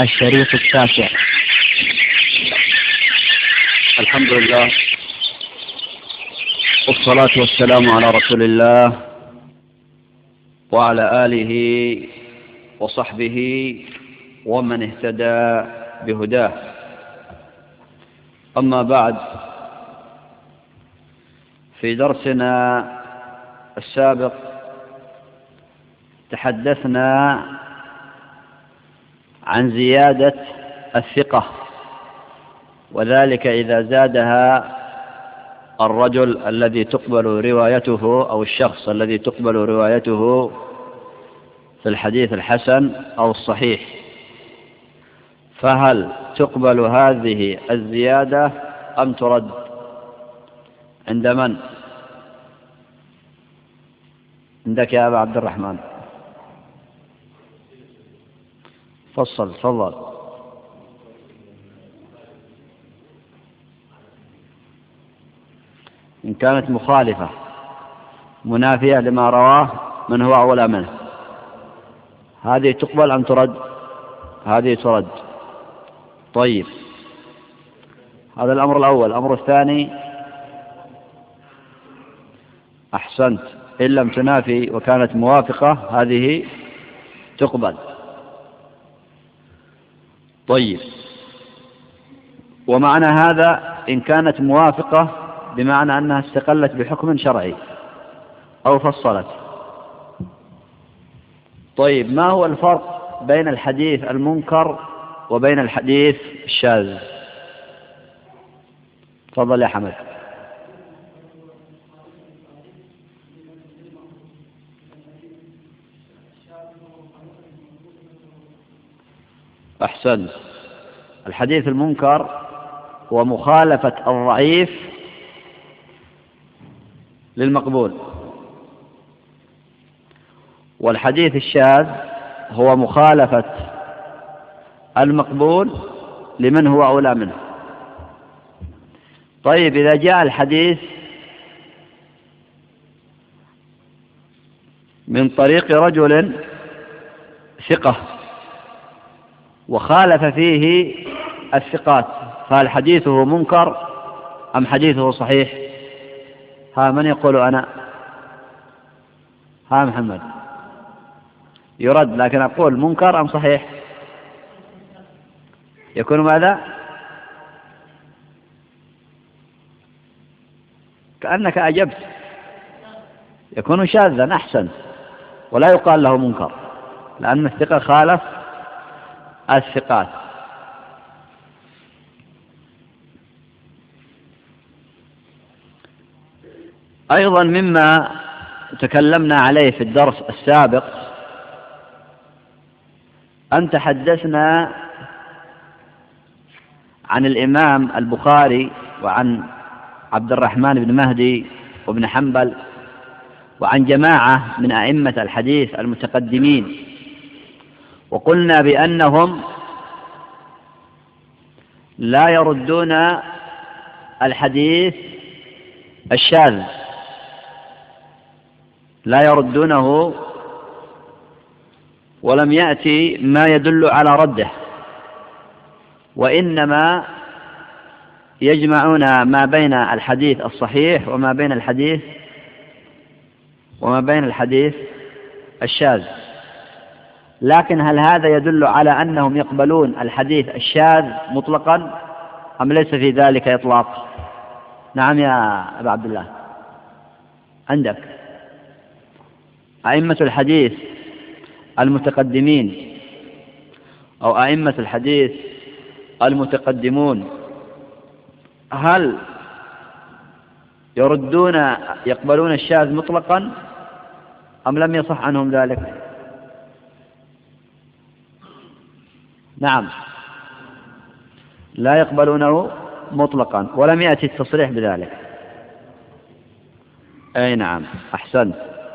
الشريط التاسع. الحمد لله والصلاة والسلام على رسول الله وعلى آله وصحبه ومن اهتدى بهداه. أما بعد، في درسنا السابق تحدثنا عن زيادة الثقة، وذلك إذا زادها الرجل الذي تقبل روايته أو الشخص الذي تقبل روايته في الحديث الحسن أو الصحيح. فهل تقبل هذه الزيادة أم ترد؟ عند من؟ عندك يا أبا عبد الرحمن، فصل تفضل. إن كانت مخالفة منافية لما رواه من هو أولى منه، هذه تقبل أم ترد؟ هذه ترد. طيب، هذا الأمر الأول. الأمر الثاني، أحسنت، إن لم تنافي وكانت موافقة هذه تقبل. طيب، ومعنى هذا إن كانت موافقة بمعنى أنها استقلت بحكم شرعي أو فصلت. طيب، ما هو الفرق بين الحديث المنكر وبين الحديث الشاذ؟ تفضل يا حمد. أحسنت. الحديث المنكر هو مخالفة الضعيف للمقبول، والحديث الشاذ هو مخالفة المقبول لمن هو أولى منه. طيب، إذا جاء الحديث من طريق رجل ثقة وخالف فيه الثقات، فهل حديثه منكر أم حديثه صحيح؟ ها، من يقول أنا؟ ها محمد. يرد، لكن أقول منكر أم صحيح؟ يكون ماذا؟ كأنك أجبت. يكون شاذا. أحسن، ولا يقال له منكر لأن الثقة خالف الثقات. أيضا مما تكلمنا عليه في الدرس السابق أن تحدثنا عن الإمام البخاري وعن عبد الرحمن بن مهدي وابن حنبل وعن جماعة من أئمة الحديث المتقدمين، وقلنا بأنهم لا يردون الحديث الشاذ، لا يردونه، ولم يأتي ما يدل على رده، وإنما يجمعون ما بين الحديث الصحيح وما بين الحديث الشاذ. لكن هل هذا يدل على أنهم يقبلون الحديث الشاذ مطلقا أم ليس في ذلك إطلاق؟ نعم يا أبا عبد الله، عندك أئمة الحديث المتقدمين أو أئمة الحديث المتقدمون، هل يقبلون الشاذ مطلقا أم لم يصح عنهم ذلك؟ نعم، لا يقبلونه مطلقا، ولم يأتي التصريح بذلك. أي نعم، أحسنت.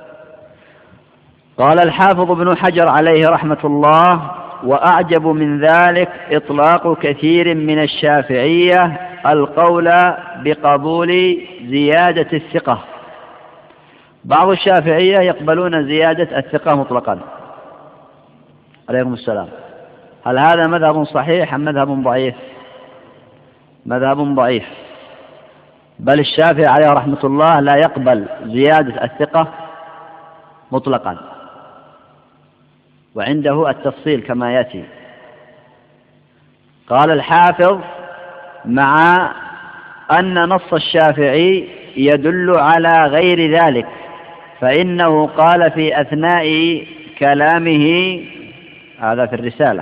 قال الحافظ ابن حجر عليه رحمة الله: وأعجب من ذلك إطلاق كثير من الشافعية القول بقبول زيادة الثقة. بعض الشافعية يقبلون زيادة الثقة مطلقا. عليكم السلام. هل هذا مذهب صحيح أم مذهب ضعيف؟ مذهب ضعيف، بل الشافعي عليه رحمة الله لا يقبل زيادة الثقة مطلقا، وعنده التفصيل كما يأتي. قال الحافظ: مع أن نص الشافعي يدل على غير ذلك، فإنه قال في أثناء كلامه، هذا في الرسالة،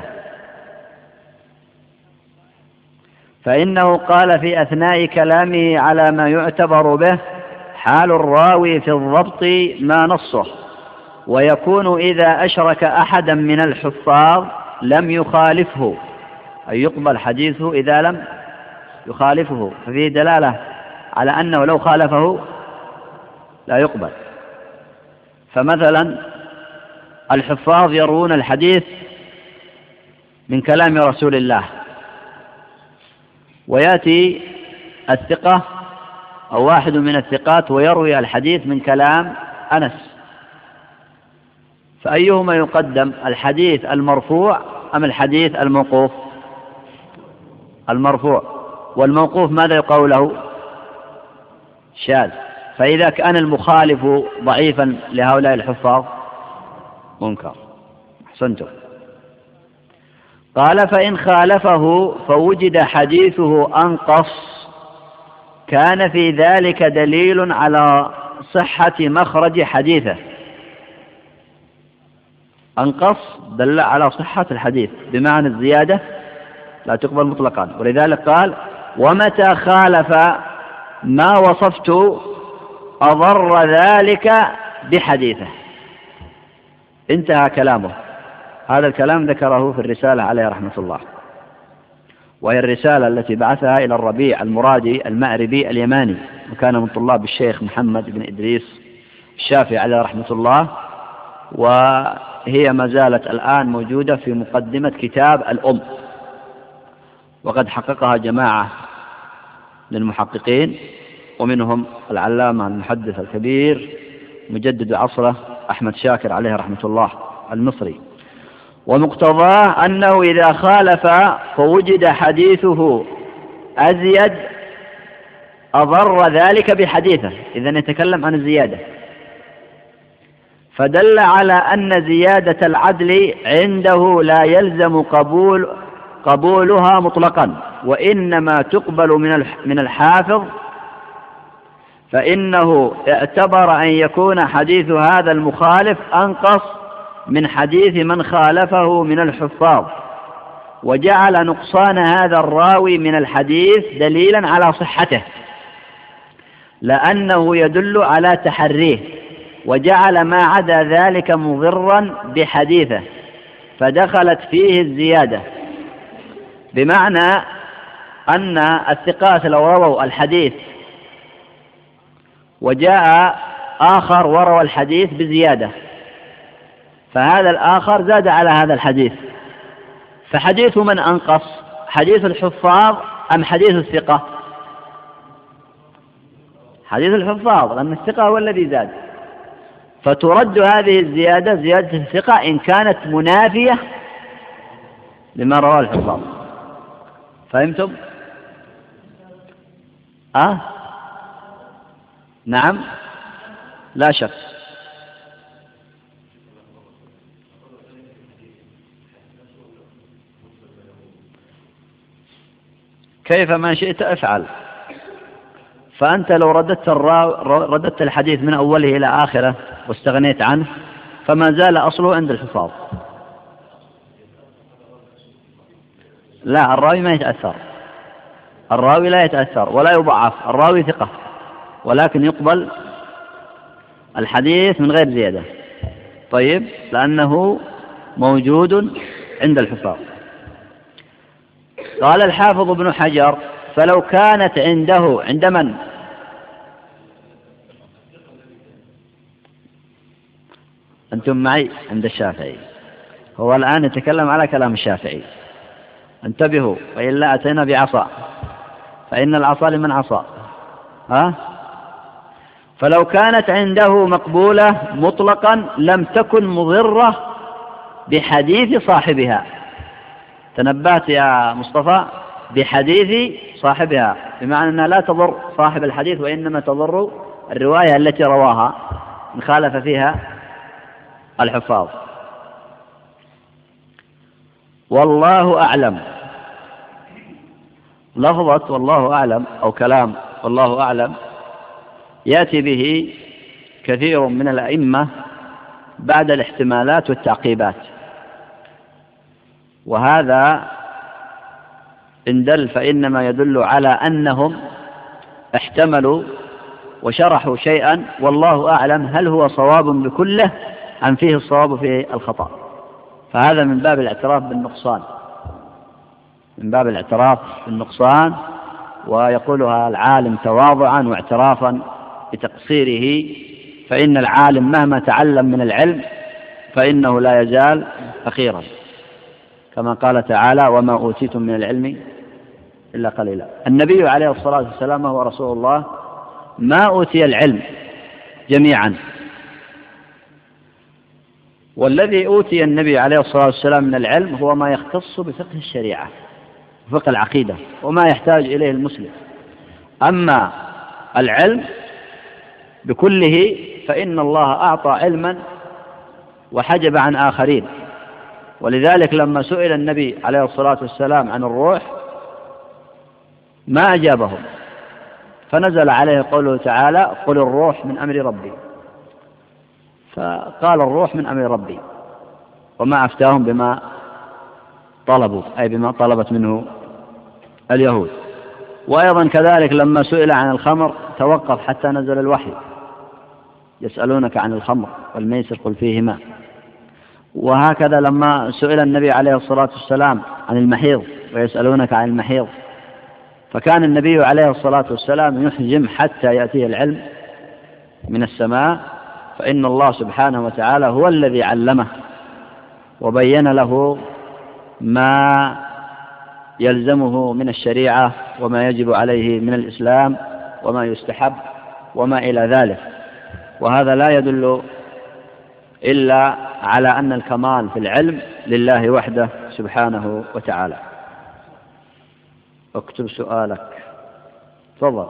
فإنه قال في أثناء كلامه على ما يعتبر به حال الراوي في الضبط ما نصه، ويكون إذا أشرك أحدا من الحفاظ لم يخالفه، أي يقبل حديثه إذا لم يخالفه، ففيه دلالة على أنه لو خالفه لا يقبل. فمثلا الحفاظ يروون الحديث من كلام رسول الله، ويأتي الثقة أو واحد من الثقات ويروي الحديث من كلام أنس، فأيهما يقدم، الحديث المرفوع أم الحديث الموقوف؟ المرفوع. والموقوف ماذا يقول له؟ شاذ. فإذا كان المخالف ضعيفا لهؤلاء الحفاظ منكر. أحسنتم. قال: فإن خالفه فوجد حديثه أنقص كان في ذلك دليل على صحة مخرج حديثه. أنقص دل على صحة الحديث، بمعنى الزيادة لا تقبل مطلقا، ولذلك قال: ومتى خالف ما وصفت أضر ذلك بحديثه. انتهى كلامه. هذا الكلام ذكره في الرسالة عليه رحمة الله، وهي الرسالة التي بعثها إلى الربيع المرادي المأربي اليماني، وكان من طلاب الشيخ محمد بن إدريس الشافعي عليه رحمة الله، وهي ما زالت الآن موجودة في مقدمة كتاب الأم، وقد حققها جماعة للمحققين، ومنهم العلامة المحدث الكبير مجدد عصره أحمد شاكر عليه رحمة الله المصري. ومقتضاه أنه إذا خالف فوجد حديثه أزيد أضر ذلك بحديثه، إذن يتكلم عن الزيادة، فدل على أن زيادة العدل عنده لا يلزم قبولها مطلقا، وإنما تقبل من الحافظ، فإنه اعتبر أن يكون حديث هذا المخالف أنقص من حديث من خالفه من الحفاظ، وجعل نقصان هذا الراوي من الحديث دليلا على صحته، لأنه يدل على تحريه، وجعل ما عدا ذلك مضرا بحديثه، فدخلت فيه الزيادة، بمعنى أن الثقات لو رووا الحديث وجاء آخر وروى الحديث بزيادة، فهذا الآخر زاد على هذا الحديث، فحديث من أنقص؟ حديث الحفاظ أم حديث الثقة؟ حديث الحفاظ، لأن الثقة هو الذي زاد، فترد هذه الزيادة زيادة الثقة إن كانت منافية لما رواه الحفاظ. فهمتم؟ نعم، لا شك. كيف ما شئت افعل، فأنت لو رددت الحديث من أوله إلى آخره واستغنيت عنه فما زال أصله عند الحفاظ. لا، الراوي ما يتأثر، الراوي لا يتأثر ولا يضعف، الراوي ثقة، ولكن يقبل الحديث من غير زيادة. طيب، لأنه موجود عند الحفاظ. قال الحافظ ابن حجر: فلو كانت عنده، عند من؟ أنتم معي؟ عند الشافعي. هو الآن يتكلم على كلام الشافعي، انتبهوا، وإلا أتينا بعصا، فإن العصا لمن عصا. فلو كانت عنده مقبولة مطلقا لم تكن مضرة بحديث صاحبها. تنبهت يا مصطفى بحديث صاحبها، بمعنى أنها لا تضر صاحب الحديث وإنما تضر الرواية التي رواها إن خالف فيها الحفاظ. والله أعلم، لفظة والله أعلم أو كلام والله أعلم يأتي به كثير من الأئمة بعد الاحتمالات والتعقيبات، وهذا إن دل فإنما يدل على أنهم احتملوا وشرحوا شيئا والله أعلم هل هو صواب بكله أم فيه الصواب في الخطأ، فهذا من باب الاعتراف بالنقصان، من باب الاعتراف بالنقصان، ويقولها العالم تواضعا واعترافا بتقصيره، فإن العالم مهما تعلم من العلم فإنه لا يزال فقيرا، كما قال تعالى وما أوتيتم من العلم إلا قليلا. النبي عليه الصلاة والسلام هو رسول الله ما أوتي العلم جميعا، والذي أوتي النبي عليه الصلاة والسلام من العلم هو ما يختص بفقه الشريعة وفقه العقيدة وما يحتاج إليه المسلم. أما العلم بكله فإن الله أعطى علما وحجب عن آخرين، ولذلك لما سئل النبي عليه الصلاة والسلام عن الروح ما أجابهم، فنزل عليه قوله تعالى قل الروح من أمر ربي، فقال الروح من أمر ربي وما أفتاهم بما طلبوا، أي بما طلبت منه اليهود. وأيضا كذلك لما سئل عن الخمر توقف حتى نزل الوحي، يسألونك عن الخمر والميسر قل فيهما. وهكذا لما سئل النبي عليه الصلاة والسلام عن المحيض ويسألونك عن المحيض، فكان النبي عليه الصلاة والسلام يحجم حتى يأتيه العلم من السماء، فإن الله سبحانه وتعالى هو الذي علمه وبين له ما يلزمه من الشريعة وما يجب عليه من الإسلام وما يستحب وما إلى ذلك. وهذا لا يدل إلا على أن الكمال في العلم لله وحده سبحانه وتعالى. اكتب سؤالك، تفضل.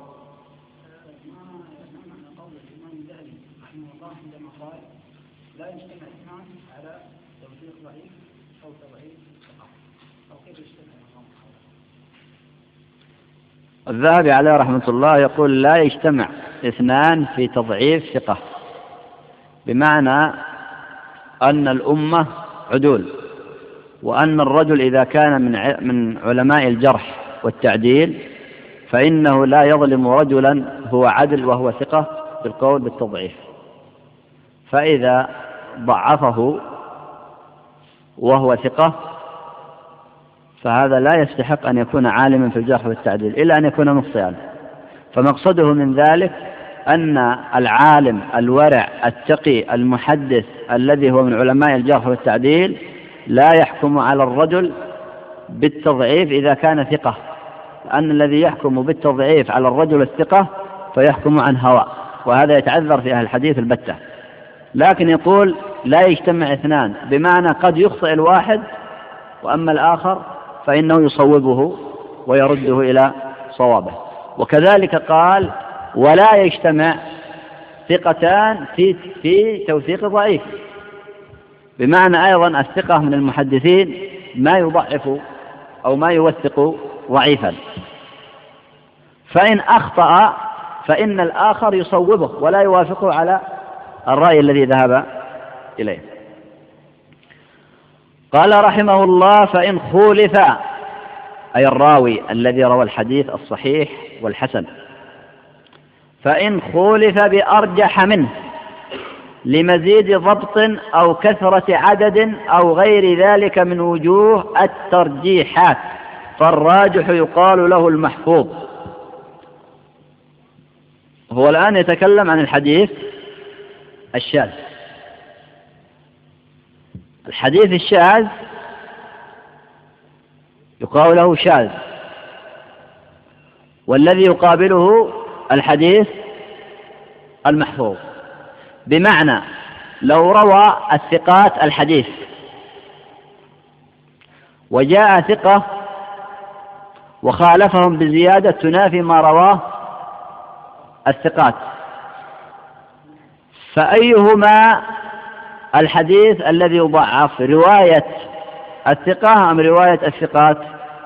الذهبي عليه رحمة الله يقول لا يجتمع اثنان في تضعيف ثقة، بمعنى أن الأمة عدول، وأن الرجل إذا كان من علماء الجرح والتعديل فإنه لا يظلم رجلا هو عدل وهو ثقة بالقول بالتضعيف، فإذا ضعفه وهو ثقة فهذا لا يستحق أن يكون عالما في الجرح والتعديل إلا أن يكون مخطئا. فمقصده من ذلك أن العالم الورع التقي المحدث الذي هو من علماء الجرح والتعديل لا يحكم على الرجل بالتضعيف إذا كان ثقة، لأن الذي يحكم بالتضعيف على الرجل الثقة فيحكم عن هوى، وهذا يتعذر في أهل الحديث البتة. لكن يقول لا يجتمع اثنان، بمعنى قد يخطئ الواحد وأما الآخر فإنه يصوبه ويرده إلى صوابه. وكذلك قال ولا يجتمع ثقتان في توثيق ضعيف، بمعنى أيضا الثقة من المحدثين ما يضعف أو ما يوثق ضعيفا، فإن أخطأ فإن الآخر يصوبه ولا يوافقه على الرأي الذي ذهب إليه. قال رحمه الله فإن خولف، أي الراوي الذي روى الحديث الصحيح والحسن، فإن خولف بأرجح منه لمزيد ضبط أو كثرة عدد أو غير ذلك من وجوه الترجيحات فالراجح يقال له المحفوظ. هو الآن يتكلم عن الحديث الشاذ. الحديث الشاذ يقال له شاذ، والذي يقابله الحديث المحفوظ، بمعنى لو روى الثقات الحديث وجاء ثقة وخالفهم بزيادة تنافي ما رواه الثقات، فأيهما الحديث الذي يضعف، رواية الثقة أم رواية الثقات؟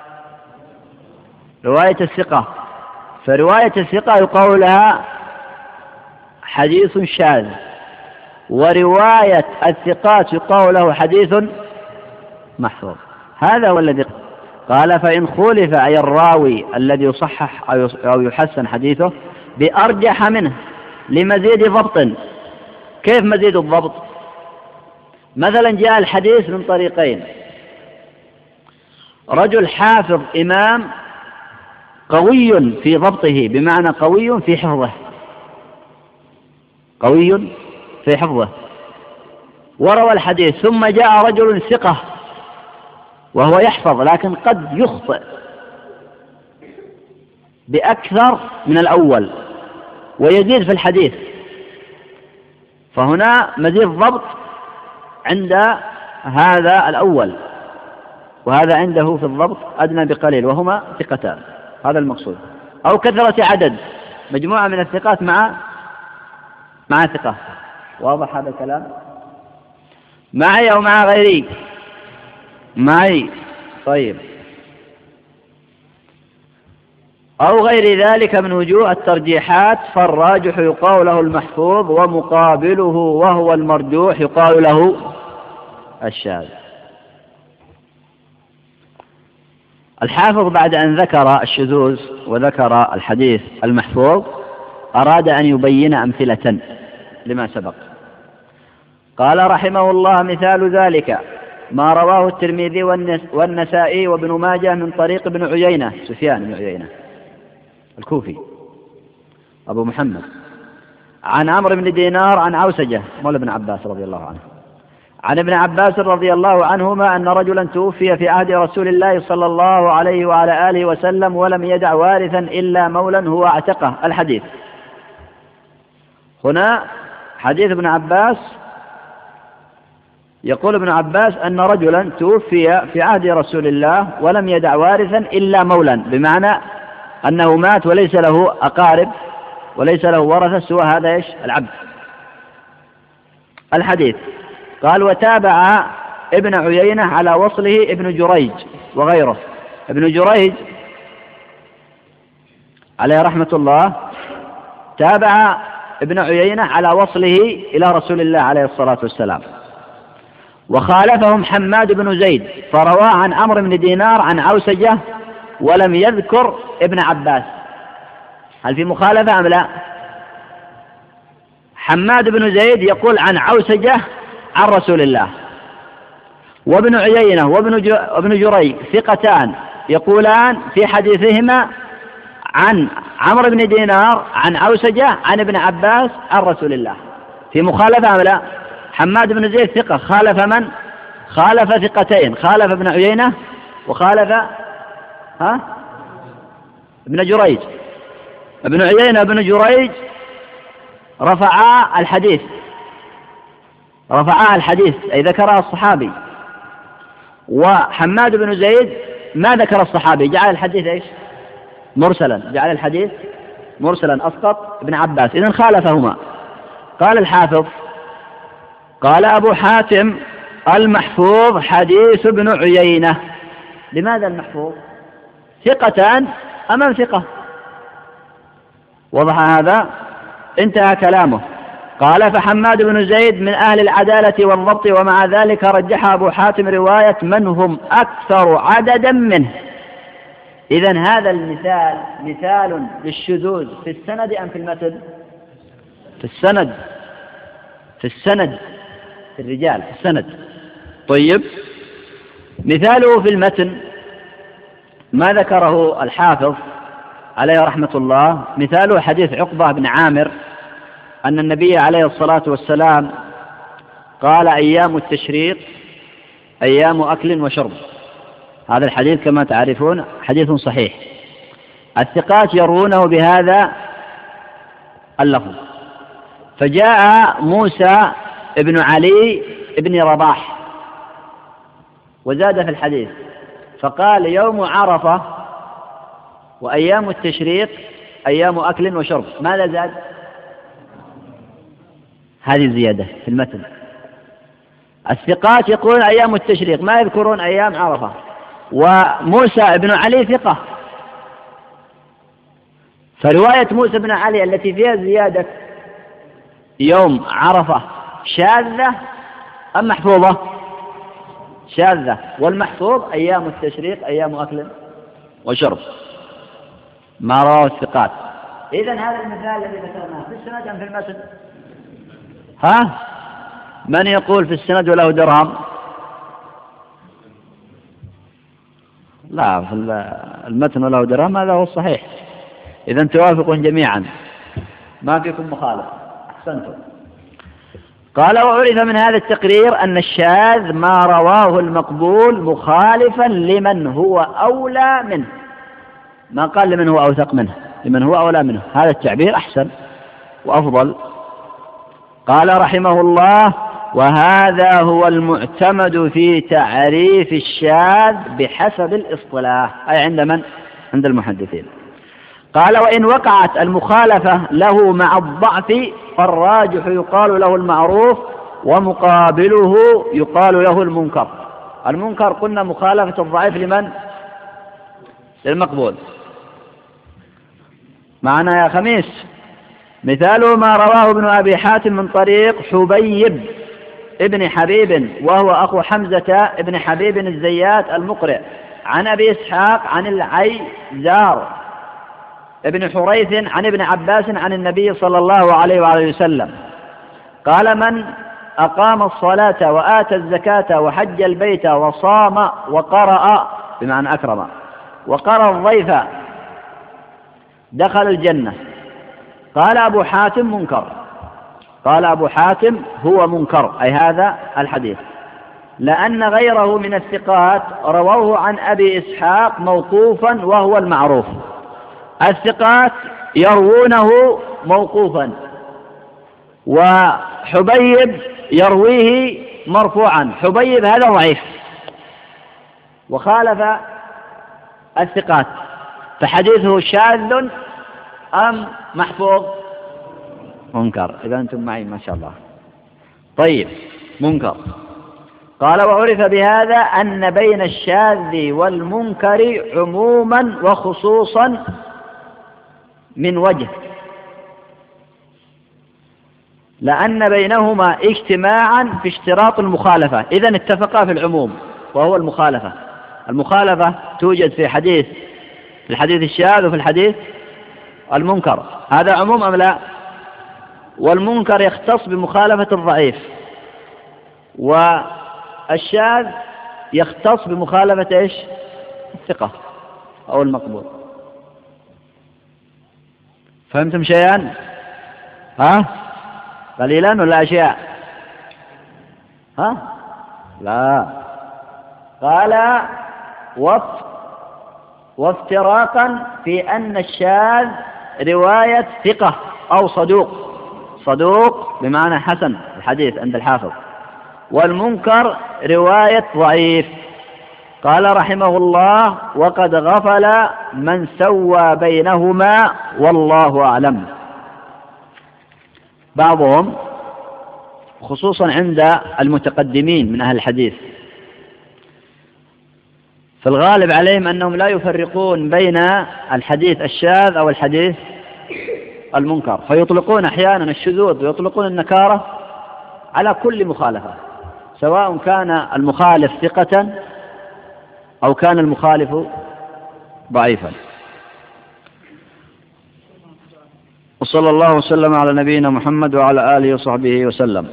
رواية الثقة. فرواية الثقة يقال لها حديث شاذ، ورواية الثقات يقال له حديث محفوظ. هذا هو الذي قال فإن خولف أي الراوي الذي يصحح أو يحسن حديثه بأرجح منه لمزيد ضبط. كيف مزيد الضبط؟ مثلا جاء الحديث من طريقين، رجل حافظ إمام قوي في ضبطه، بمعنى قوي في حفظه، قوي في حفظه، وروى الحديث، ثم جاء رجل ثقة وهو يحفظ لكن قد يخطئ بأكثر من الأول ويزيد في الحديث، فهنا مزيد ضبط عند هذا الأول، وهذا عنده في الضبط أدنى بقليل، وهما ثقتان. هذا المقصود. أو كثرة عدد، مجموعة من الثقات مع ثقة. واضح هذا الكلام؟ معي أو مع غيري؟ معي. طيب. أو غير ذلك من وجوه الترجيحات، فالراجح يقال له المحفوظ، ومقابله وهو المرجوح يقال له الشاذ. الحافظ بعد أن ذكر الشذوذ وذكر الحديث المحفوظ أراد أن يبين أمثلة لما سبق. قال رحمه الله: مثال ذلك ما رواه الترمذي والنسائي وابن ماجه من طريق ابن عيينة، سفيان بن عيينة الكوفي أبو محمد، عن عمرو بن دينار عن عوسجة مولى ابن عباس رضي الله عنه، عن ابن عباس رضي الله عنهما أن رجلا توفي في عهد رسول الله صلى الله عليه وعلى آله وسلم ولم يدع وارثا إلا مولا هو اعتقه. الحديث هنا حديث ابن عباس، يقول ابن عباس أن رجلا توفي في عهد رسول الله ولم يدع وارثا إلا مولا، بمعنى أنه مات وليس له أقارب وليس له ورثة سوى هذا إيش؟ العبد. الحديث قال: وتابع ابن عيينة على وصله ابن جريج وغيره. ابن جريج عليه رحمة الله تابع ابن عيينة على وصله إلى رسول الله عليه الصلاة والسلام. وخالفهم حماد بن زيد فروى عن عمرو بن دينار عن عوسجة ولم يذكر ابن عباس. هل في مخالفة أم لا؟ حماد بن زيد يقول عن عوسجة عن رسول الله، وابن عيينة وابن جريج ثقتان يقولان في حديثهما عن عمرو بن دينار عن عوسجة عن ابن عباس عن رسول الله. في مخالفة أم لا؟ حماد بن زيد ثقة، خالف من؟ خالف ثقتين، خالف ابن عيينة وخالف ابن جريج. ابن عيينة وابن جريج رفعا الحديث أي ذكرها الصحابي، وحماد بن زيد ما ذكر الصحابي، جعل الحديث إيش؟ مرسلا، جعل الحديث مرسلا، أسقط ابن عباس، إذن خالفهما. قال الحافظ: قال أبو حاتم: المحفوظ حديث ابن عيينة. لماذا المحفوظ؟ ثقتان أمام ثقة. وضح هذا؟ انتهى كلامه. قال: فحماد بن زيد من أهل العدالة والضبط، ومع ذلك رجح أبو حاتم رواية من هم أكثر عددا منه. إذن هذا المثال مثال للشذوذ في السند أم في المتن؟ في السند، في الرجال، في السند. طيب، مثاله في المتن ما ذكره الحافظ عليه رحمة الله، مثاله حديث عقبة بن عامر أن النبي عليه الصلاة والسلام قال: أيام التشريق أيام أكل وشرب. هذا الحديث كما تعرفون حديث صحيح، الثقات يروونه بهذا اللفظ. فجاء موسى ابن علي ابن رباح وزاد في الحديث فقال يوم عرفة وأيام التشريق أيام أكل وشرب، ماذا زاد؟ هذه زيادة في المتن. الثقات يقولون أيام التشريق، ما يذكرون أيام عرفة. وموسى بن علي ثقة، فرواية موسى بن علي التي فيها زيادة يوم عرفة شاذة أم محفوظة؟ شاذة، والمحفوظ أيام التشريق أيام أكل وشرب، ما رواه الثقات. إذن هذا المثال الذي ذكرناه في السند أم في المتن؟ ها؟ من يقول في السند وله درهم؟ لا، في المتن وله درهم، هذا هو الصحيح. إذن توافقون جميعا، ما فيكم مخالف، أحسنتم. قال وعرف من هذا التقرير أن الشاذ ما رواه المقبول مخالفا لمن هو أولى منه، ما قال لمن هو أوثق منه، لمن هو أولى منه. هذا التعبير أحسن وأفضل. قال رحمه الله وهذا هو المعتمد في تعريف الشاذ بحسب الاصطلاح، أي عند من؟ عند المحدثين. قال وإن وقعت المخالفة له مع الضعف فالراجح يقال له المعروف ومقابله يقال له المنكر. المنكر قلنا مخالفة الضعيف لمن؟ للمقبول. معنا يا خميس؟ مثاله ما رواه ابن أبي حاتم من طريق حبيب ابن حبيب وهو أخو حمزة ابن حبيب الزيات المقرئ عن أبي إسحاق عن العيزار ابن حريث عن ابن عباس عن النبي صلى الله عليه وآله وسلم قال من أقام الصلاة وآتى الزكاة وحج البيت وصام وقرأ بمعنى أكرم وقرأ الضيف دخل الجنة. قال أبو حاتم منكر، قال أبو حاتم هو منكر، أي هذا الحديث، لأن غيره من الثقات رووه عن أبي إسحاق موقوفا وهو المعروف. الثقات يروونه موقوفا، وحبيب يرويه مرفوعا. حبيب هذا ضعيف وخالف الثقات، فحديثه شاذ أم محفوظ؟ منكر. إذا أنتم معي ما شاء الله. طيب، منكر. قال وعرف بهذا أن بين الشاذ والمنكر عموما وخصوصا من وجه، لأن بينهما اجتماعا في اشتراط المخالفة. إذن اتفقا في العموم وهو المخالفة. المخالفة توجد في الحديث الشاذ وفي الحديث المنكر، هذا عموم أم لا؟ والمنكر يختص بمخالفة الضعيف، والشاذ يختص بمخالفة إيش؟ الثقة أو المقبول. فهمتم شيئا؟ ها؟ قليلا ولا أشياء؟ ها؟ لا. قال وافتراقا في أن الشاذ رواية ثقة أو صدوق بمعنى حسن الحديث عند الحافظ، والمنكر رواية ضعيف. قال رحمه الله وقد غفل من سوى بينهما والله أعلم. بعضهم خصوصا عند المتقدمين من أهل الحديث في الغالب عليهم أنهم لا يفرقون بين الحديث الشاذ أو الحديث المنكر، فيطلقون أحيانا الشذوذ ويطلقون النكارة على كل مخالفة، سواء كان المخالف ثقة أو كان المخالف ضعيفا. وصلى الله وسلم على نبينا محمد وعلى آله وصحبه وسلم.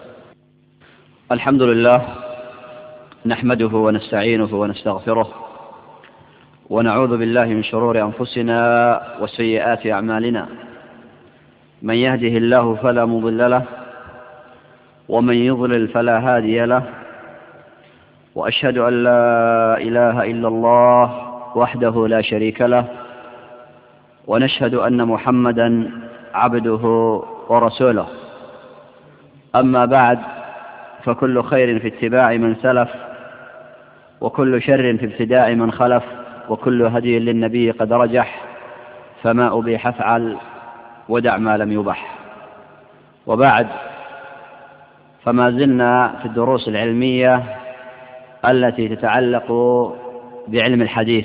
الحمد لله، نحمده ونستعينه ونستغفره ونعوذ بالله من شرور أنفسنا وسيئات أعمالنا، من يهده الله فلا مضل له ومن يضلل فلا هادي له، وأشهد أن لا إله إلا الله وحده لا شريك له، ونشهد أن محمدا عبده ورسوله. أما بعد، فكل خير في اتباع من سلف وكل شر في ابتداء من خلف، وكل هدي للنبي قد رجح، فما أبيح افعل ودع ما لم يبح. وبعد، فما زلنا في الدروس العلمية التي تتعلق بعلم الحديث،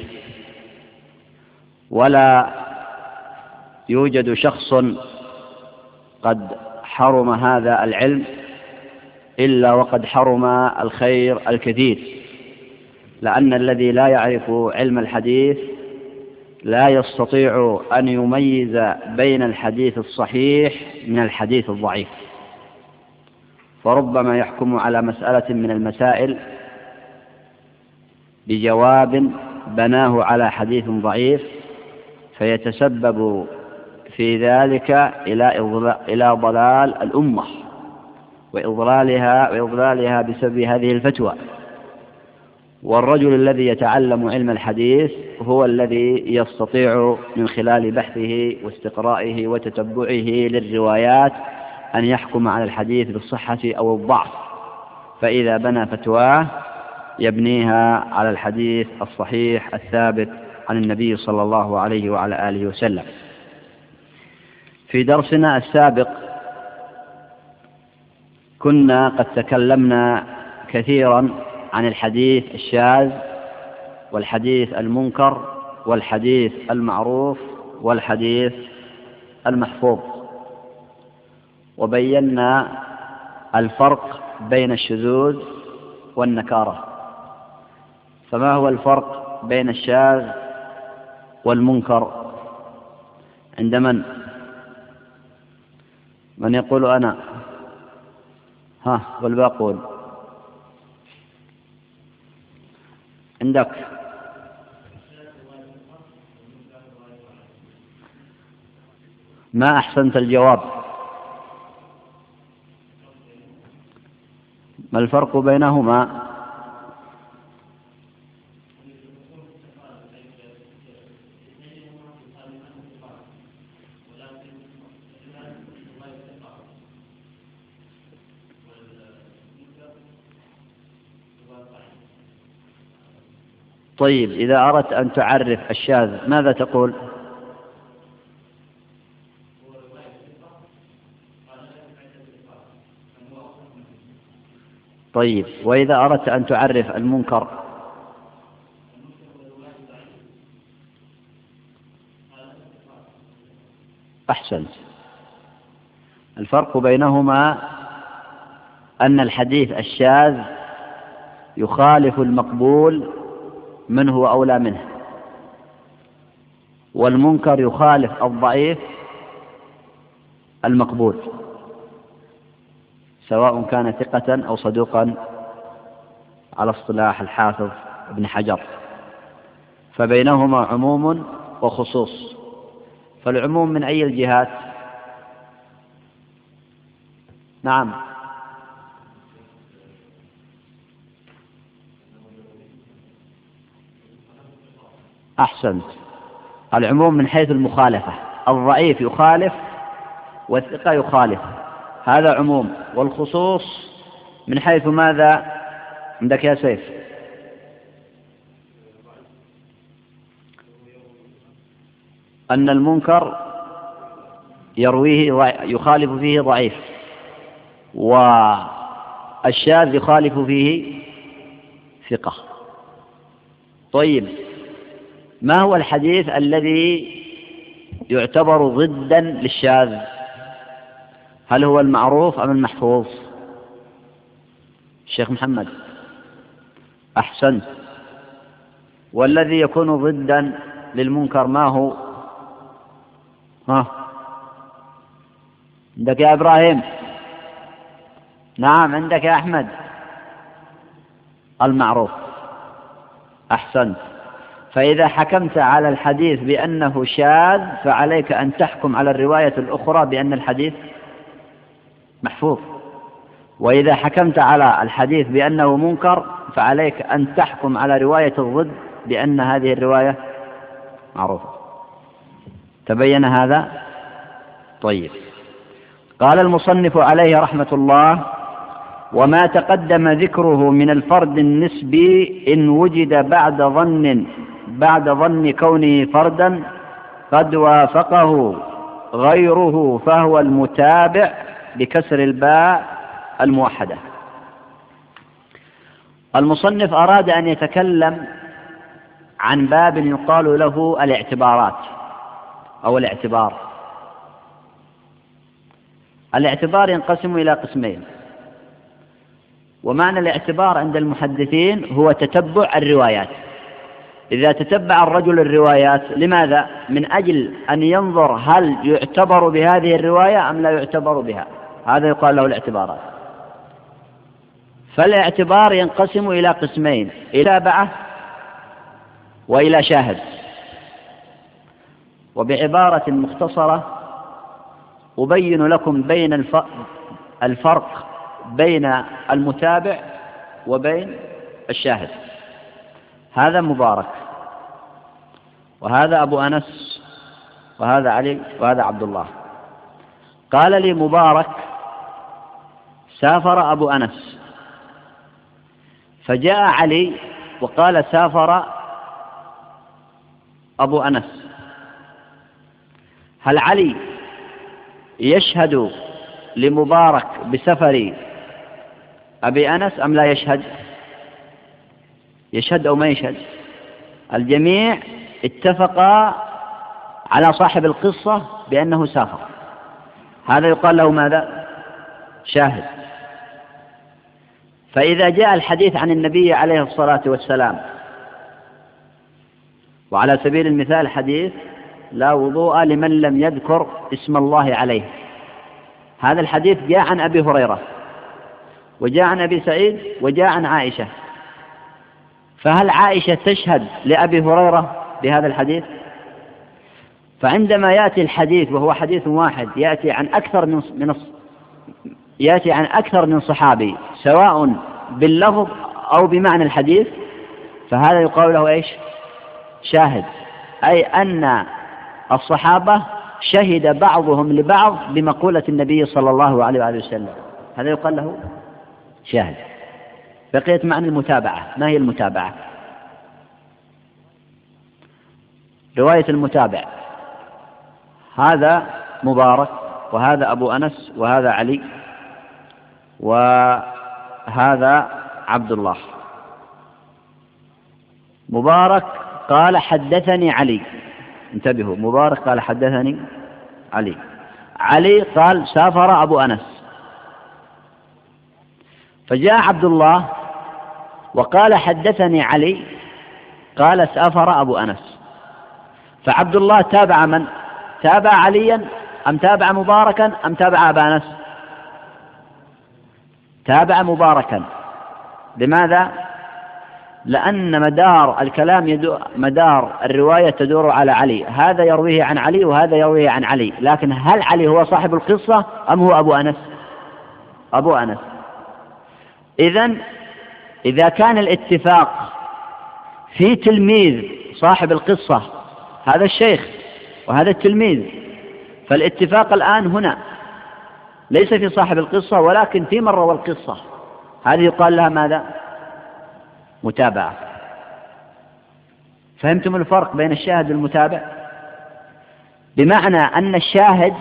ولا يوجد شخص قد حرم هذا العلم إلا وقد حرم الخير الكثير، لأن الذي لا يعرف علم الحديث لا يستطيع أن يميز بين الحديث الصحيح من الحديث الضعيف، فربما يحكم على مسألة من المسائل بجواب بناه على حديث ضعيف، فيتسبب في ذلك إلى ضلال الأمة وإضلالها بسبب هذه الفتوى. والرجل الذي يتعلم علم الحديث هو الذي يستطيع من خلال بحثه واستقرائه وتتبعه للروايات أن يحكم على الحديث بالصحة أو الضعف، فإذا بنى فتواه يبنيها على الحديث الصحيح الثابت عن النبي صلى الله عليه وعلى آله وسلم. في درسنا السابق كنا قد تكلمنا كثيرا عن الحديث الشاذ والحديث المنكر والحديث المعروف والحديث المحفوظ، وبينا الفرق بين الشذوذ والنكارة. فما هو الفرق بين الشاذ والمنكر عند من يقول أنا؟ والباقون عندك؟ ما أحسنت الجواب. ما الفرق بينهما؟ طيب، إذا أردت أن تعرف الشاذ ماذا تقول؟ طيب، وإذا أردت أن تعرف المنكر؟ أحسنت. الفرق بينهما أن الحديث الشاذ يخالف المقبول من هو أولى منه، والمنكر يخالف الضعيف المقبول سواء كان ثقة أو صدوقا على اصطلاح الحافظ ابن حجر، فبينهما عموم وخصوص. فالعموم من أي الجهات؟ نعم، أحسنت. العموم من حيث المخالفة، الضعيف يخالف والثقة يخالف، هذا عموم. والخصوص من حيث ماذا عندك يا سيف؟ أن المنكر يخالف فيه ضعيف، والشاذ يخالف فيه ثقة. طيب، ما هو الحديث الذي يعتبر ضدا للشاذ؟ هل هو المعروف أم المحفوظ؟ الشيخ محمد. أحسنت. والذي يكون ضدا للمنكر ما هو؟ عندك يا إبراهيم؟ نعم، عندك يا أحمد؟ المعروف. أحسنت. فإذا حكمت على الحديث بأنه شاذ فعليك أن تحكم على الرواية الأخرى بأن الحديث محفوظ، وإذا حكمت على الحديث بأنه منكر فعليك أن تحكم على رواية الضد بأن هذه الرواية معروفة. تبين هذا؟ طيب. قال المصنف عليه رحمة الله: وما تقدم ذكره من الفرد النسبي إن وجد بعد ظن كونه فردا قد وافقه غيره فهو المتابع بكسر الباء الموحدة. المصنف أراد أن يتكلم عن باب يقال له الاعتبارات أو الاعتبار. الاعتبار ينقسم إلى قسمين، ومعنى الاعتبار عند المحدثين هو تتبع الروايات. إذا تتبع الرجل الروايات، لماذا؟ من أجل أن ينظر هل يعتبر بهذه الرواية أم لا يعتبر بها، هذا يقال له الاعتبارات. فالاعتبار ينقسم إلى قسمين: إلى تابعة وإلى شاهد. وبعبارة مختصرة أبين لكم بين الفرق بين المتابع وبين الشاهد. هذا مبارك، وهذا أبو أنس، وهذا علي، وهذا عبد الله. قال لي مبارك: سافر أبو أنس. فجاء علي وقال: سافر أبو أنس. هل علي يشهد لمبارك بسفر أبي أنس أم لا يشهد؟ يشهد أو ما يشهد؟ الجميع اتفقا على صاحب القصة بأنه سافر، هذا يقال له ماذا؟ شاهد. فإذا جاء الحديث عن النبي عليه الصلاة والسلام، وعلى سبيل المثال حديث لا وضوء لمن لم يذكر اسم الله عليه، هذا الحديث جاء عن أبي هريرة وجاء عن أبي سعيد وجاء عن عائشة، فهل عائشة تشهد لأبي هريرة بهذا الحديث؟ فعندما يأتي الحديث وهو حديث واحد يأتي عن أكثر من صحابي سواء باللفظ أو بمعنى الحديث، فهذا يقال له إيش؟ شاهد، أي أن الصحابة شهد بعضهم لبعض بمقولة النبي صلى الله عليه وآله وسلم، هذا يقال له شاهد. بقيت معنى المتابعة. ما هي المتابعة؟ رواية المتابع: هذا مبارك، وهذا أبو أنس، وهذا علي، وهذا عبد الله. مبارك قال: حدثني علي. انتبهوا، مبارك قال: حدثني علي. علي قال: سافر أبو أنس. فجاء عبد الله وقال: حدثني علي، قال: سافر أبو أنس. فعبد الله تابع من؟ تابع عليا أم تابع مباركا أم تابع أبا أنس؟ تابع مباركا. لماذا؟ لأن مدار الرواية تدور على علي، هذا يرويه عن علي وهذا يرويه عن علي، لكن هل علي هو صاحب القصة أم هو أبو أنس؟ أبو أنس. إذا كان الاتفاق في تلميذ صاحب القصة، هذا الشيخ وهذا التلميذ، فالاتفاق الآن هنا ليس في صاحب القصة ولكن في من روى القصة، هذه يقال لها ماذا؟ متابعة. فهمتم الفرق بين الشاهد والمتابع؟ بمعنى أن الشاهد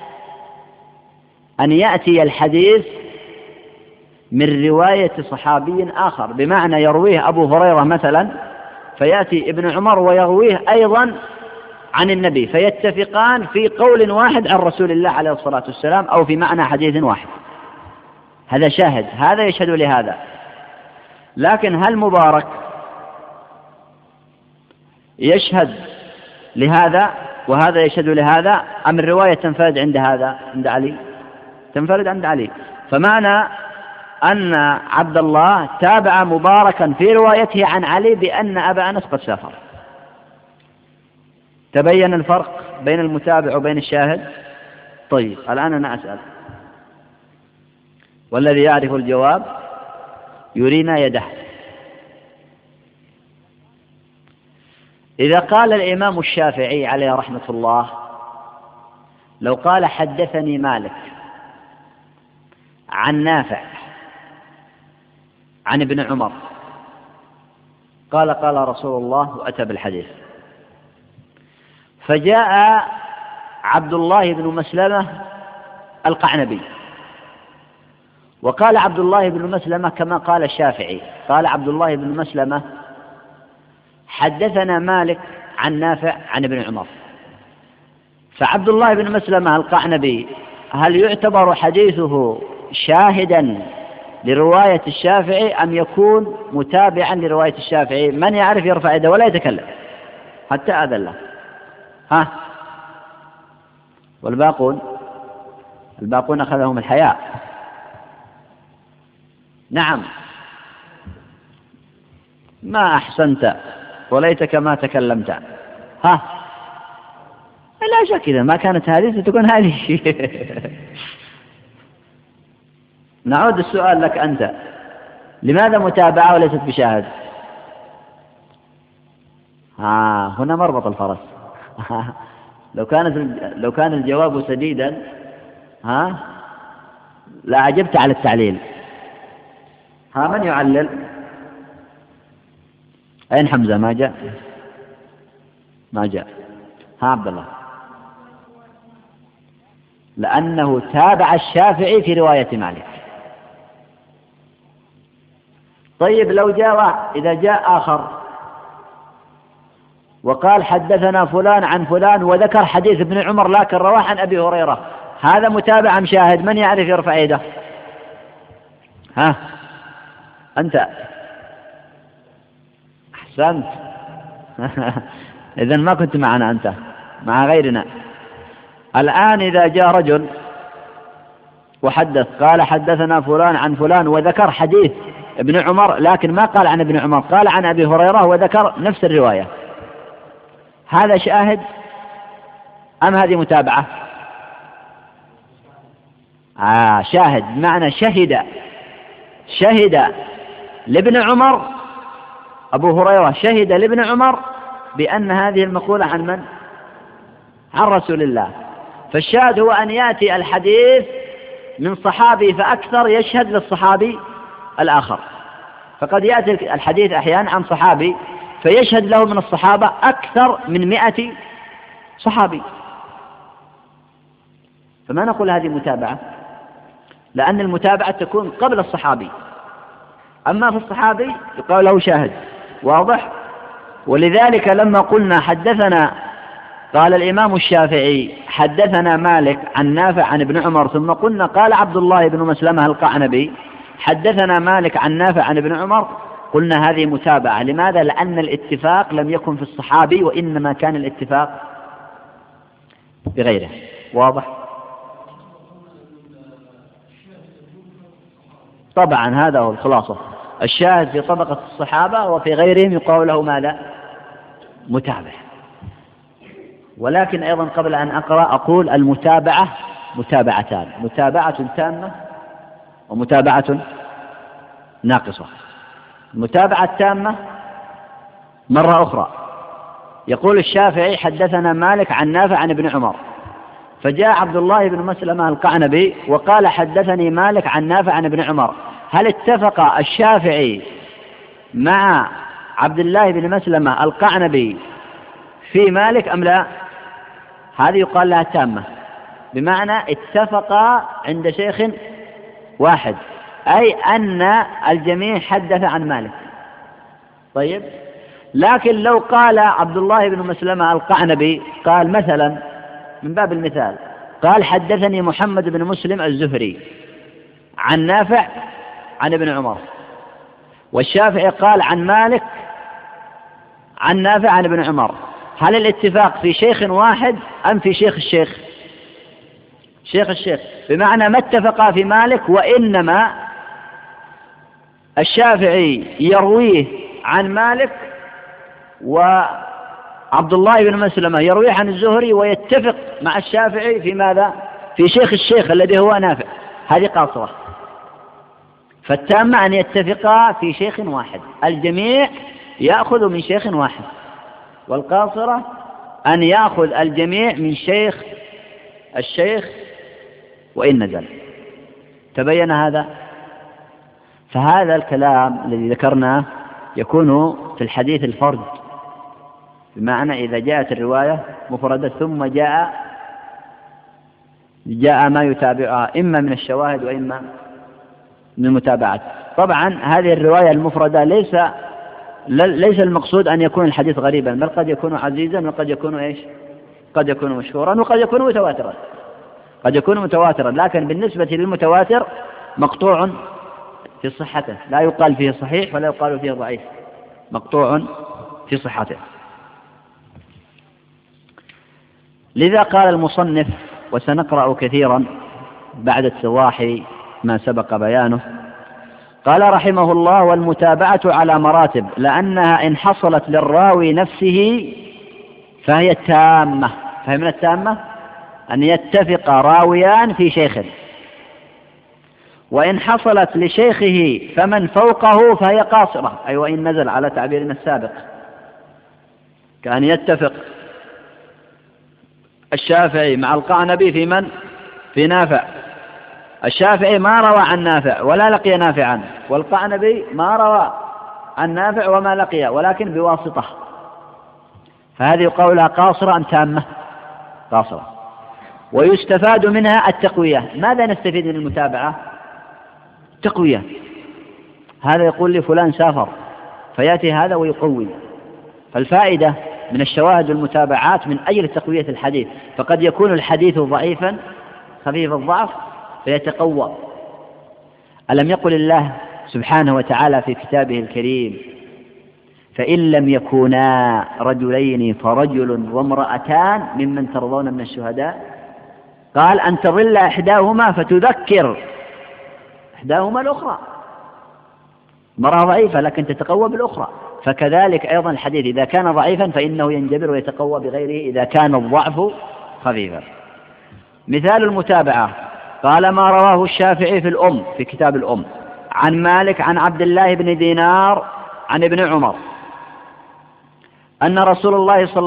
أن يأتي الحديث من رواية صحابي آخر، بمعنى يرويه أبو هريرة مثلا فيأتي ابن عمر ويرويه أيضا عن النبي، فيتفقان في قول واحد عن رسول الله عليه الصلاة والسلام أو في معنى حديث واحد، هذا شاهد، هذا يشهد لهذا. لكن هل مبارك يشهد لهذا وهذا يشهد لهذا أم الرواية تنفرد عند علي؟ تنفرد عند علي. فمعنى أن عبد الله تابع مباركا في روايته عن علي بأن أبا أنس قد سافر. تبين الفرق بين المتابع وبين الشاهد؟ طيب، الآن أنا أسأل، والذي يعرف الجواب يرينا يده. إذا قال الإمام الشافعي عليه رحمة الله، لو قال: حدثني مالك عن نافع عن ابن عمر قال قال رسول الله وأتى بالحديث. فجاء عبد الله بن مسلمة القعنبي وقال عبد الله بن مسلمة كما قال الشافعي، قال عبد الله بن مسلمة حدثنا مالك عن نافع عن ابن عمر. فعبد الله بن مسلمة القعنبي هل يعتبر حديثه شاهدا لرواية الشافعي أم يكون متابعا لرواية الشافعي؟ من يعرف يرفع يده ولا يتكلم حتى أذن له. ها، والباقون أخذهم الحياء. نعم، ما أحسنت وليتك ما تكلمت. ها، لا شك إذا ما كانت هذه ستكون هذه. نعود السؤال لك أنت، لماذا متابعة وليست بشاهد؟ هنا مربط الفرس. لو كان الجواب سديدا لا عجبت على التعليل. من يعلل؟ أين حمزة؟ ما جاء. عبد الله، لأنه تابع الشافعي في رواية مالك. طيب لو إذا جاء آخر وقال حدثنا فلان عن فلان وذكر حديث ابن عمر لكن رواه عن أبي هريرة، هذا متابع أم شاهد؟ من يعرف يرفع يده؟ أنت أحسنت. إذن ما كنت معنا، أنت مع غيرنا. الآن إذا جاء رجل وحدث قال حدثنا فلان عن فلان وذكر حديث ابن عمر لكن ما قال عن ابن عمر، قال عن أبي هريرة وذكر نفس الرواية، هذا شاهد أم هذه متابعة؟ شاهد، بمعنى شهد لابن عمر، أبو هريرة شهد لابن عمر بأن هذه المقولة عن من؟ عن رسول الله. فالشاهد هو أن يأتي الحديث من صحابي فأكثر يشهد للصحابي الآخر، فقد يأتي الحديث أحيانا عن صحابي فيشهد له من الصحابة أكثر من 100 صحابي، فما نقول هذه متابعة، لأن المتابعة تكون قبل الصحابي، أما في الصحابي يقال له شاهد. واضح؟ ولذلك لما قلنا حدثنا، قال الإمام الشافعي حدثنا مالك عن نافع عن ابن عمر، ثم قلنا قال عبد الله بن مسلمة القعنبي حدثنا مالك عن نافع عن ابن عمر، قلنا هذه متابعة. لماذا؟ لأن الاتفاق لم يكن في الصحابي وإنما كان الاتفاق بغيره. واضح؟ طبعا هذا هو الخلاصة، الشاهد في طبقة الصحابة وفي غيرهم يقال له ماذا؟ متابع. ولكن أيضا قبل أن أقرأ أقول المتابعة متابعتان، متابعة تامة ومتابعة ناقصة. المتابعة التامة مرة أخرى يقول الشافعي حدثنا مالك عن نافع عن ابن عمر، فجاء عبد الله بن مسلمة القعنبي وقال حدثني مالك عن نافع عن ابن عمر، هل اتفق الشافعي مع عبد الله بن مسلمة القعنبي في مالك أم لا؟ هذه يقال لها تامة، بمعنى اتفقا عند شيخ واحد، أي أن الجميع حدث عن مالك. طيب، لكن لو قال عبد الله بن مسلمة القعنبي قال مثلا من باب المثال قال حدثني محمد بن مسلم الزهري عن نافع عن ابن عمر، والشافعي قال عن مالك عن نافع عن ابن عمر، هل الاتفاق في شيخ واحد أم في شيخ الشيخ؟ شيخ الشيخ، بمعنى ما اتفقا في مالك، وإنما الشافعي يرويه عن مالك وعبد الله بن مسلمة يرويه عن الزهري، ويتفق مع الشافعي في ماذا؟ في شيخ الشيخ الذي هو نافع. هذه قاصرة. فالتامة أن يتفقا في شيخ واحد، الجميع يأخذ من شيخ واحد، والقاصرة أن يأخذ الجميع من شيخ الشيخ وإن نزل. تبين هذا؟ فهذا الكلام الذي ذكرناه يكون في الحديث الفرد، بمعنى إذا جاءت الرواية مفردة ثم جاء ما يتابعها إما من الشواهد وإما من المتابعات. طبعا هذه الرواية المفردة ليس المقصود أن يكون الحديث غريبا، بل قد يكون عزيزا وقد يكون قد يكون مشهورا وقد يكون متواترا، لكن بالنسبة للمتواتر مقطوع في صحته، لا يقال فيه صحيح ولا يقال فيه ضعيف، مقطوع في صحته. لذا قال المصنف، وسنقرأ كثيرا بعد اتضاح ما سبق بيانه، قال رحمه الله: والمتابعة على مراتب، لأنها إن حصلت للراوي نفسه فهي التامة. فمن التامة أن يتفق راويان في شيخه، وإن حصلت لشيخه فمن فوقه فهي قاصرة، أي وإن نزل على تعبيرنا السابق، كأن يتفق الشافعي مع القعنبي في نافع. الشافعي ما روى عن نافع ولا لقي نافعا، والقعنبي ما روى عن نافع وما لقي، ولكن بواسطة، فهذه قولها قاصرة أم تامة؟ قاصرة. ويستفاد منها التقوية. ماذا نستفيد من المتابعة؟ تقوية. هذا يقول لي فلان سافر، فيأتي هذا ويقوي. فالفائدة من الشواهد والمتابعات من أجل تقوية الحديث، فقد يكون الحديث ضعيفا خفيف الضعف فيتقوى. ألم يقل الله سبحانه وتعالى في كتابه الكريم: فإن لم يكونا رجلين فرجل وامرأتان ممن ترضون من الشهداء، قال أن تضل إحداهما فتذكر إحداهما الأخرى. مرأة ضعيفة لكن تتقوى بالأخرى. فكذلك أيضا الحديث إذا كان ضعيفا فإنه ينجبر ويتقوى بغيره إذا كان الضعف خفيفا. مثال المتابعة: قال ما رواه الشافعي في كتاب الأم عن مالك عن عبد الله بن دينار عن ابن عمر أن رسول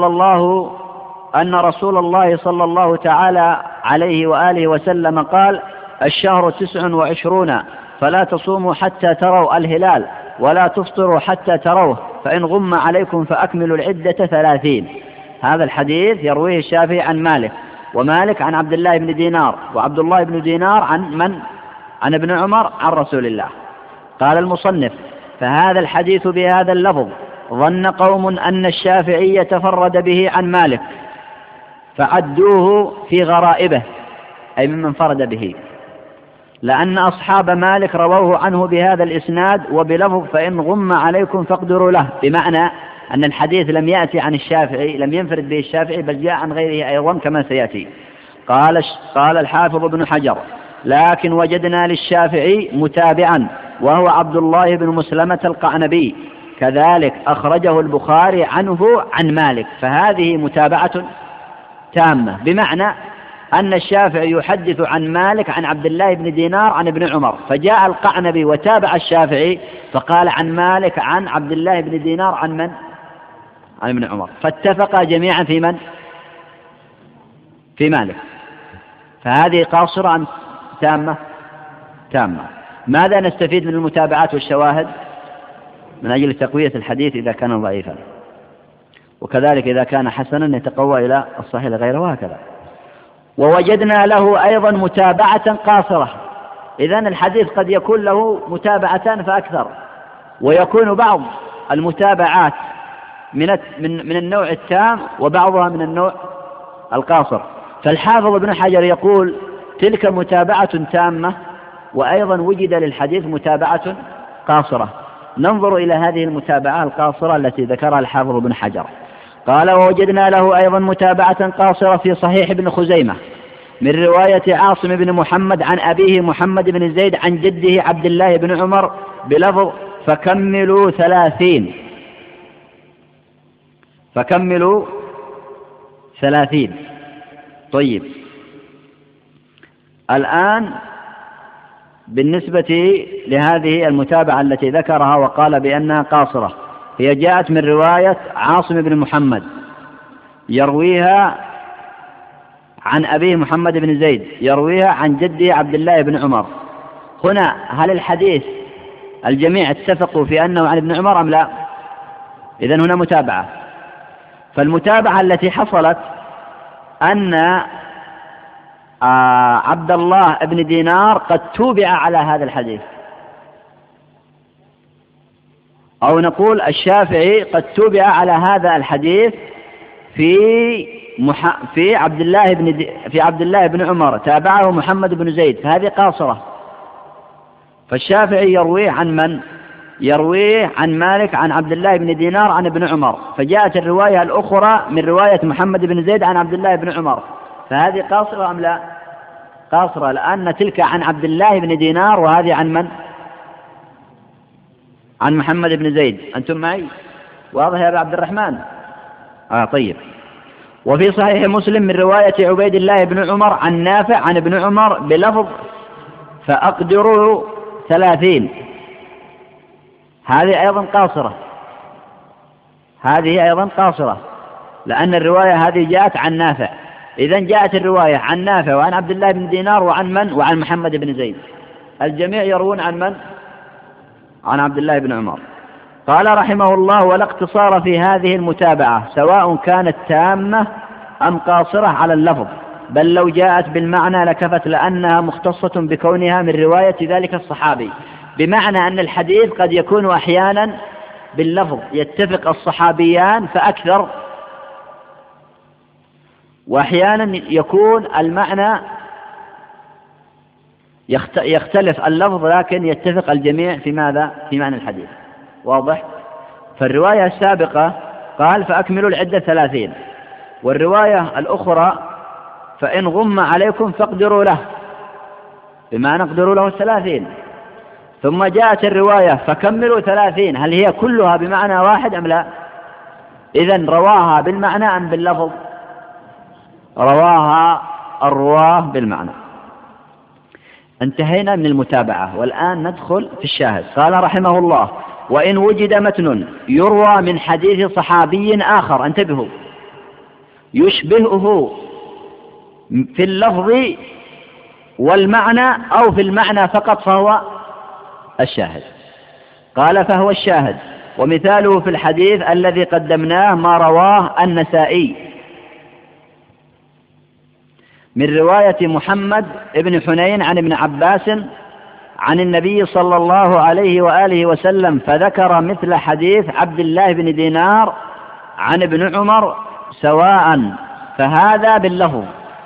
الله صلى الله تعالى عليه وآله وسلم قال: الشهر 29 فلا تصوموا حتى تروا الهلال ولا تفطروا حتى تروه، فإن غم عليكم فأكملوا العدة 30. هذا الحديث يرويه الشافعي عن مالك، ومالك عن عبد الله بن دينار، وعبد الله بن دينار عن ابن عمر عن رسول الله. قال المصنف: فهذا الحديث بهذا اللفظ ظن قوم أن الشافعي تفرد به عن مالك فعدوه في غرائبه، أي ممن فرد به، لأن أصحاب مالك رووه عنه بهذا الإسناد وبلفظ فإن غم عليكم فاقدروا له، بمعنى أن الحديث لم يأتي عن الشافعي، لم ينفرد به الشافعي، بل جاء عن غيره أيضا كما سيأتي. قال الحافظ ابن حجر: لكن وجدنا للشافعي متابعا وهو عبد الله بن مسلمة القعنبي، كذلك أخرجه البخاري عنه عن مالك، فهذه متابعة تامة، بمعنى أن الشافعي يحدث عن مالك عن عبد الله بن دينار عن ابن عمر، فجاء القعنبي وتابع الشافعي فقال عن مالك عن عبد الله بن دينار عن من؟ عن ابن عمر، فاتفقا جميعا في من؟ في مالك. فهذه قاصرة أم تامة؟ تامة. ماذا نستفيد من المتابعات والشواهد؟ من أجل تقوية الحديث إذا كان ضعيفا، وكذلك إذا كان حسنا يتقوى إلى الصحيح لغيره، وهكذا. ووجدنا له أيضا متابعة قاصرة. إذن الحديث قد يكون له متابعتان فأكثر، ويكون بعض المتابعات من النوع التام وبعضها من النوع القاصر. فالحافظ ابن حجر يقول: تلك متابعة تامة، وأيضا وجد للحديث متابعة قاصرة. ننظر إلى هذه المتابعة القاصرة التي ذكرها الحافظ ابن حجر. قال: ووجدنا له أيضا متابعة قاصرة في صحيح ابن خزيمة من رواية عاصم بن محمد عن أبيه محمد بن زيد عن جده عبد الله بن عمر بلفظ فكملوا 30. فكملوا 30. طيب، الآن بالنسبة لهذه المتابعة التي ذكرها وقال بأنها قاصرة، هي جاءت من رواية عاصم بن محمد يرويها عن أبيه محمد بن زيد يرويها عن جده عبد الله بن عمر. هنا هل الحديث الجميع اتفقوا في أنه عن ابن عمر أم لا؟ إذن هنا متابعة. فالمتابعة التي حصلت أن عبد الله بن دينار قد توبع على هذا الحديث، أو نقول الشافعي قد توبع على هذا الحديث في عبد الله بن عمر، تابعه محمد بن زيد، فهذه قاصرة. فالشافعي يرويه عن من؟ يرويه عن مالك عن عبد الله بن دينار عن ابن عمر، فجاءت الرواية الأخرى من رواية محمد بن زيد عن عبد الله بن عمر، فهذه قاصرة أم لا؟ قاصرة، لأن تلك عن عبد الله بن دينار وهذه عن من؟ عن محمد بن زيد. أنتم معي؟ واضح يا أبا عبد الرحمن؟ طيب. وفي صحيح مسلم من رواية عبيد الله بن عمر عن نافع عن ابن عمر بلفظ فأقدروا 30. هذه أيضا قاصرة، هذه أيضا قاصرة، لأن الرواية هذه جاءت عن نافع. إذن جاءت الرواية عن نافع وعن عبد الله بن دينار وعن من؟ وعن محمد بن زيد، الجميع يروون عن من؟ عن عبد الله بن عمر. قال رحمه الله: ولا اقتصار في هذه المتابعة سواء كانت تامة أم قاصرة على اللفظ، بل لو جاءت بالمعنى لكفت، لأنها مختصة بكونها من رواية ذلك الصحابي. بمعنى أن الحديث قد يكون أحيانا باللفظ يتفق الصحابيان فأكثر، وأحيانا يكون المعنى يختلف اللفظ لكن يتفق الجميع في ماذا؟ في معنى الحديث. واضح؟ فالرواية السابقة قال فأكملوا العدة 30، والرواية الأخرى فإن غم عليكم فاقدروا له، بمعنى اقدروا له 30. ثم جاءت الرواية فكملوا 30، هل هي كلها بمعنى واحد أم لا؟ إذن رواها بالمعنى أم باللفظ؟ رواها الرواه بالمعنى. انتهينا من المتابعة، والآن ندخل في الشاهد. قال رحمه الله: وإن وجد متن يروى من حديث صحابي آخر، انتبهوا، يشبهه في اللفظ والمعنى أو في المعنى فقط، فهو الشاهد. قال: فهو الشاهد، ومثاله في الحديث الذي قدمناه ما رواه النسائي من رواية محمد بن حنين عن ابن عباس عن النبي صلى الله عليه وآله وسلم، فذكر مثل حديث عبد الله بن دينار عن ابن عمر سواء، فهذا باللفظ.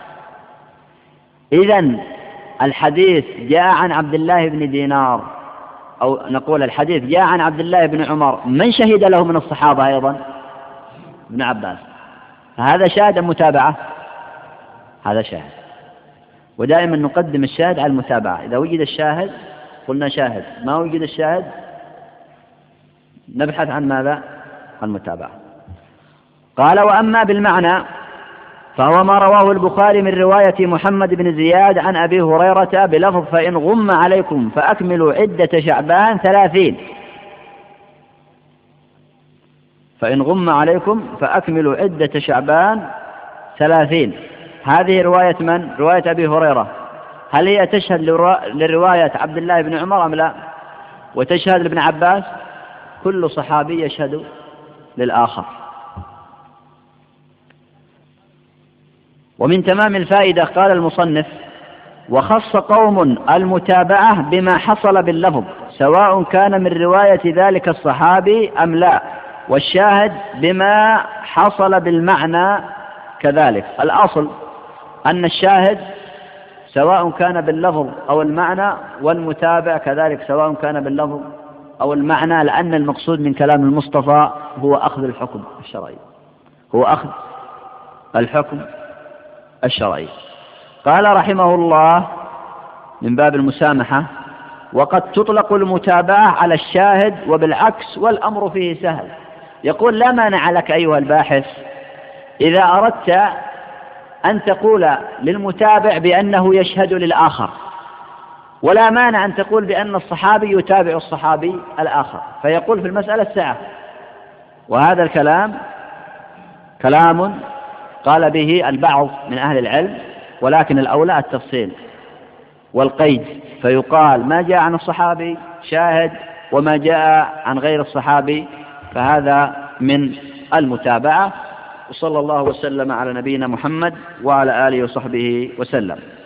إذن الحديث جاء عن عبد الله بن دينار، أو نقول الحديث جاء عن عبد الله بن عمر، من شهد له من الصحابة أيضا؟ ابن عباس، فهذا شاهد متابعة، هذا شاهد. ودائما نقدم الشاهد على المتابعة، إذا وجد الشاهد قلنا شاهد، ما وجد الشاهد نبحث عن ماذا؟ عن المتابعة. قال: وأما بالمعنى فهو ما رواه البخاري من رواية محمد بن زياد عن أبي هريرة بلفظ فإن غم عليكم فأكملوا عدة شعبان 30. فإن غم عليكم فأكملوا عدة شعبان 30، هذه رواية من؟ رواية أبي هريرة. هل هي تشهد لرواية عبد الله بن عمر أم لا؟ وتشهد لابن عباس؟ كل صحابي يشهد للآخر. ومن تمام الفائدة قال المصنف: وخص قوم المتابعة بما حصل باللفظ سواء كان من رواية ذلك الصحابي أم لا، والشاهد بما حصل بالمعنى كذلك. الأصل أن الشاهد سواء كان باللفظ أو المعنى، والمتابع كذلك سواء كان باللفظ أو المعنى، لأن المقصود من كلام المصطفى هو أخذ الحكم الشرعي، هو أخذ الحكم الشرعي. قال رحمه الله من باب المسامحة: وقد تطلق المتابعة على الشاهد وبالعكس، والأمر فيه سهل. يقول: لا مانع لك أيها الباحث إذا أردت أن تقول للمتابع بأنه يشهد للآخر، ولا مانع أن تقول بأن الصحابي يتابع الصحابي الآخر، فيقول في المسألة سعة. وهذا الكلام كلام قال به البعض من أهل العلم، ولكن الأولى التفصيل والقيد، فيقال ما جاء عن الصحابي شاهد وما جاء عن غير الصحابي فهذا من المتابعة. وصلى الله وسلم على نبينا محمد وعلى آله وصحبه وسلم.